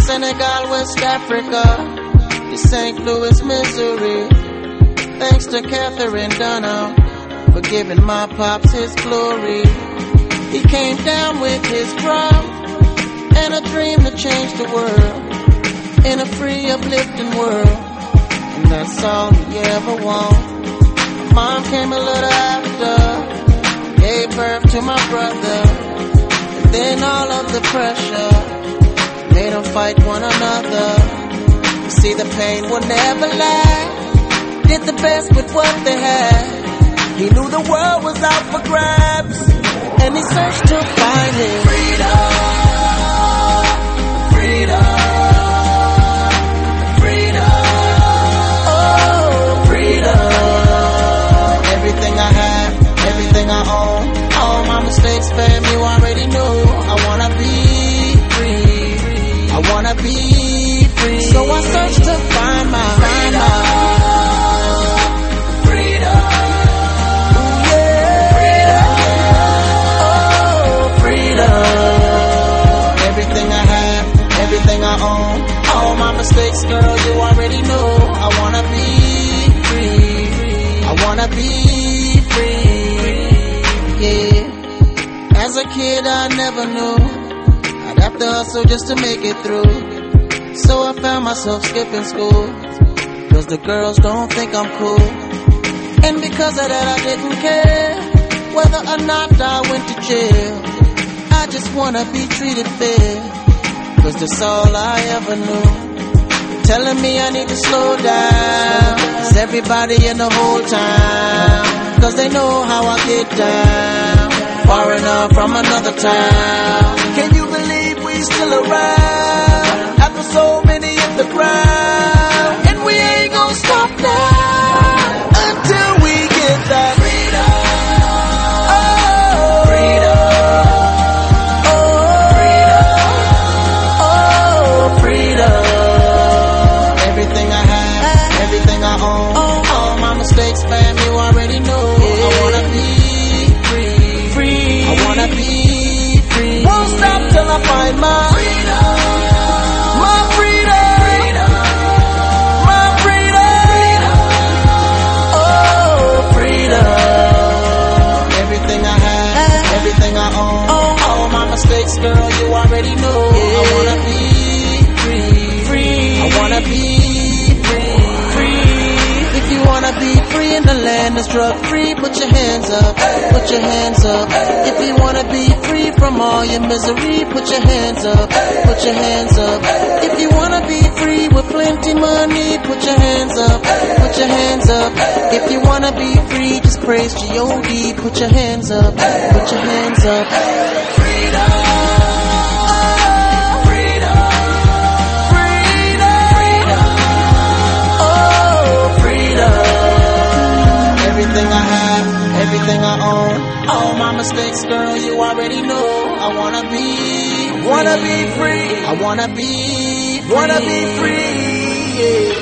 Senegal, West Africa, to St. Louis, Missouri. Thanks to Catherine Dunham for giving my pops his glory. He came down with his drum and a dream to change the world in a free, uplifting world. And that's all he ever wanted. Mom came a little after, gave birth to my brother, and then all of the pressure made them fight one another. You see, the pain will never last. Did the best with what they had. He knew the world was out for grabs, and he searched to find his freedom. Freedom. Freedom. Oh, freedom. Everything I had, everything I own, all my mistakes, fam, you already know. I wanna be free. I wanna be free. So I searched to find my freedom. Everything I own, all my mistakes, girl, you already know. I wanna be free. I wanna be free. Yeah. As a kid, I never knew I'd have to hustle just to make it through. So I found myself skipping school, 'cause the girls don't think I'm cool. And because of that, I didn't care whether or not I went to jail. I just wanna be treated fair, 'cause that's all I ever knew. Telling me I need to slow down, 'cause everybody in the whole town, 'cause they know how I get down, far enough from another town. Can you believe we still around, after so many in the ground? And we ain't gonna stop now, until we get that freedom. Oh, freedom. Mistakes, fam, you already know. I wanna be free. I wanna be free. Won't stop till I find my freedom. My freedom. My freedom. Oh, freedom. Everything I have, everything I own, all my mistakes, girl, you already know. I wanna be free. I wanna be If you wanna be free in the land that's drug free, put your hands up, put your hands up. If you wanna be free from all your misery, put your hands up, put your hands up. If you wanna be free with plenty money, put your hands up, put your hands up. If you wanna be free, just praise G.O.D. Put your hands up, put your hands up. Freedom. Everything I have, everything I own, all my mistakes, girl, you already know. I wanna be free. I wanna be free. Yeah.